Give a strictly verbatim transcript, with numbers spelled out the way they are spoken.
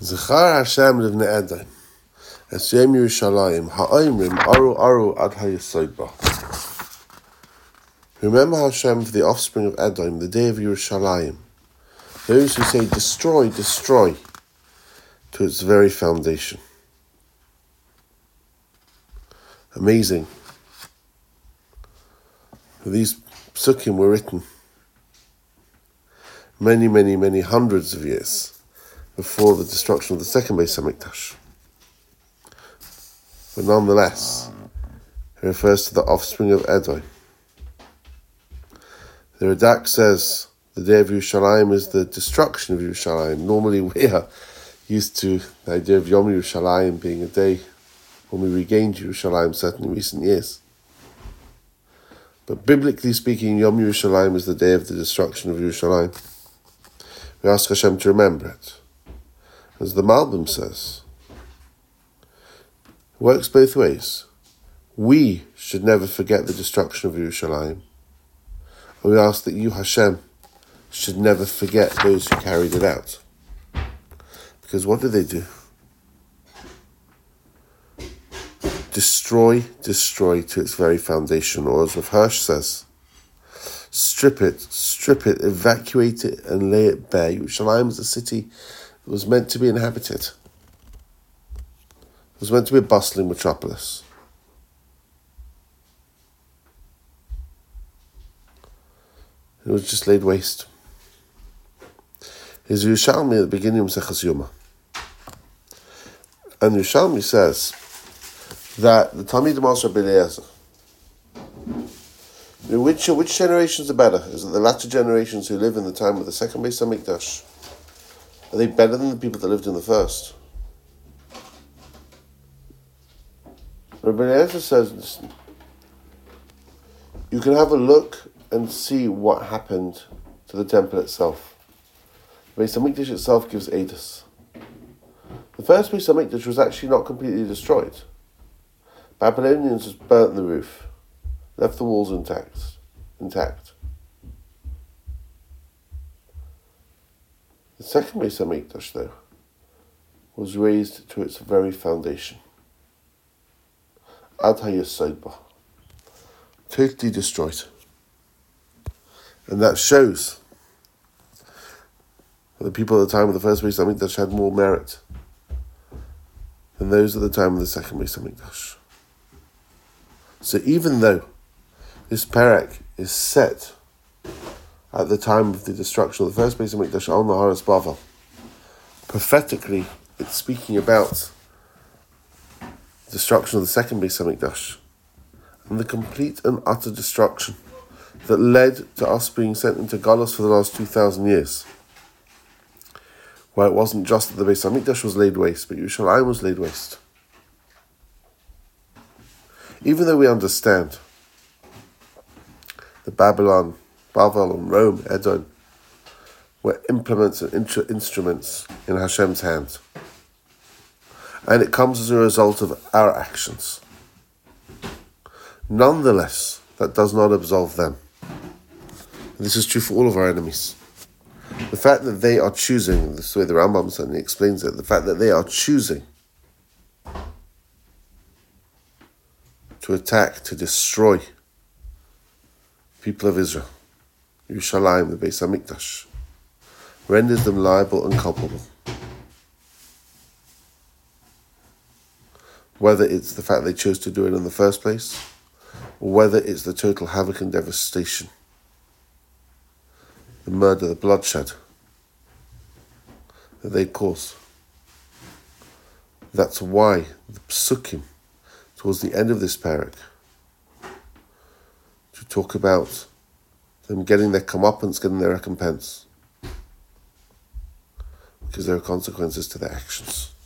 Zechar Hashem livnei Edom, es yom Yerushalayim, ha'omrim aru aru ad hayasoid ba. Remember Hashem for the offspring of Edom, the day of Yerushalayim, those who say, destroy, destroy, to its very foundation. Amazing. These psukim were written many, many, many hundreds of years before the destruction of the second Beis Hamikdash. But nonetheless, it refers to the offspring of Edom. The Radak says the day of Yerushalayim is the destruction of Yerushalayim. Normally we are used to the idea of Yom Yerushalayim being a day when we regained Yerushalayim, certainly in recent years. But biblically speaking, Yom Yerushalayim is the day of the destruction of Yerushalayim. We ask Hashem to remember it. As the Malbim says, it works both ways. We should never forget the destruction of Yerushalayim. And we ask that you, Hashem, should never forget those who carried it out. Because what did they do? Destroy, destroy to its very foundation. Or as Rav Hirsch says, strip it, strip it, evacuate it and lay it bare. Yerushalayim is a city that was meant to be inhabited. It was meant to be a bustling metropolis. It was just laid waste. Here's Yerushalmi at the beginning of Maseches Yoma. And Yerushalmi says that the Talmid Moshe Rabbi Eliezer, which, which generations are better? Is it the latter generations who live in the time of the second Beis Hamikdash? Are they better than the people that lived in the first? Rabbi Eliezer says, listen, you can have a look and see what happened to the temple itself. The Beis Hamikdash itself gives Eidos. The first Beis Hamikdash was actually not completely destroyed. Babylonians just burnt the roof, left the walls intact. intact. The second Beis Hamikdash, though, was razed to its very foundation. Ad hayasoid ba. Totally destroyed. And that shows that the people at the time of the first Beis Hamikdash had more merit than those at the time of the second Beis Hamikdash. So even though this parak is set at the time of the destruction of the first Beis Hamikdash on the Haras Bavel, prophetically it's speaking about the destruction of the second Beis Hamikdash and the complete and utter destruction that led to us being sent into Galus for the last two thousand years, where it wasn't just that the Beis Hamikdash was laid waste, but Yerushalayim was laid waste. Even though we understand that Babylon, Bavel and Rome, Edom, were implements and intru- instruments in Hashem's hand, and it comes as a result of our actions, nonetheless, that does not absolve them. And this is true for all of our enemies. The fact that they are choosing, this is the way the Rambam certainly explains it, the fact that they are choosing to attack, to destroy people of Israel, Yerushalayim, the Beis Hamikdash, renders them liable and culpable. Whether it's the fact they chose to do it in the first place, or whether it's the total havoc and devastation, the murder, the bloodshed that they cause. That's why the psukim towards the end of this parak to talk about them getting their comeuppance, getting their recompense, because there are consequences to their actions.